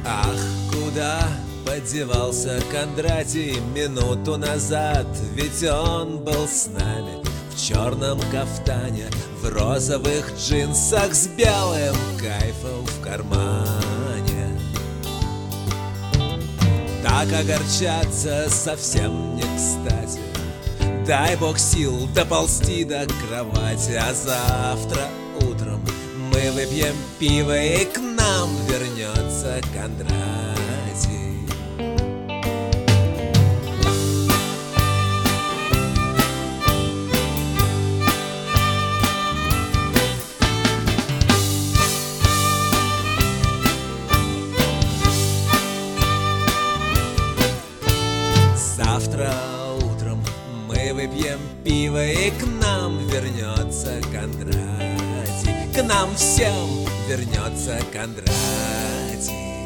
Ах, куда подевался Кондратий минуту назад? Ведь он был с нами в черном кафтане, в розовых джинсах с белым кайфом в кармане. Так огорчаться совсем не кстати. Дай бог сил доползти до кровати, а завтра утром мы выпьем пиво, и к нам вернется Кондратий. Завтра утром мы выпьем пиво, и к нам вернется Кондратий. К нам всем вернется Кондратий.